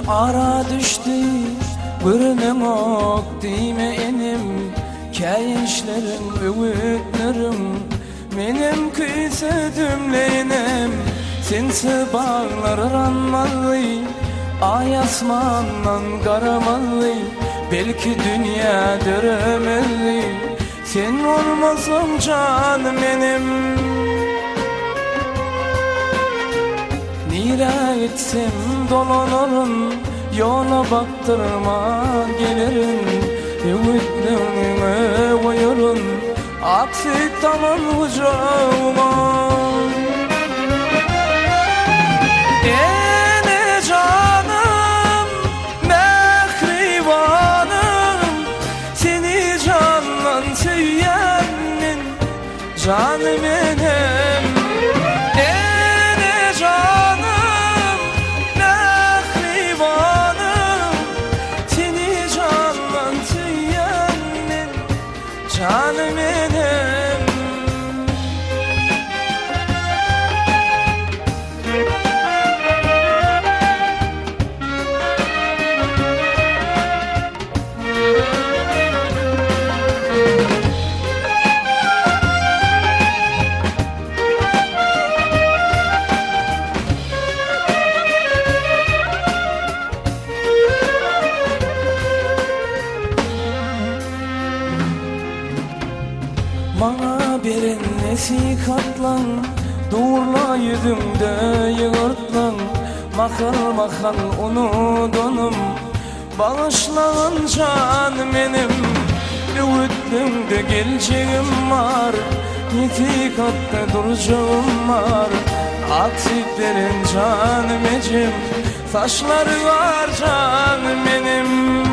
Ara düştü gürünüm ok dime enim, keyişlerim, öğütlerim, benim küsüdümleynim. Sensi bağlar ranmalı, ay asmandan karamalı, belki dünya döremeli, sen olmasın canım benim. Nire gitsem dolanırım, yola baktırma gelirim, ümitlerime koyarım, aksi tamam kucağıma. Ene canım, mehribanım, seni candan söyleyenin canım benim. Ene canım, mehribanım, seni candan söyleyenin canım benim. Bana birin nesikatlan, doğrulaydım de yığırtlan, makal makal unudunum, bağışlan canım benim. Üğütlümde geleceğim var, netikatta duracağım var, aksitlerin canım ecim, taşları var canım benim.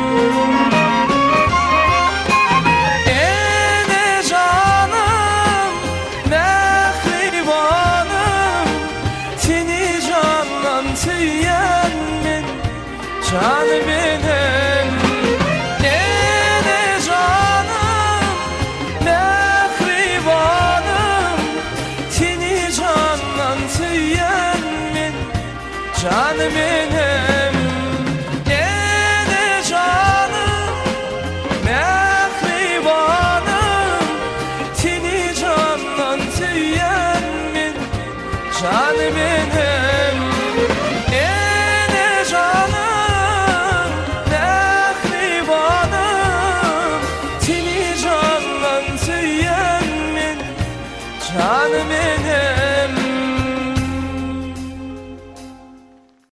Canım benim, ene canım, mehribanım, seni candan söyleyenin canım benim. Ene canım, mehribanım, seni candan söyleyenin canım benim. Canım benim.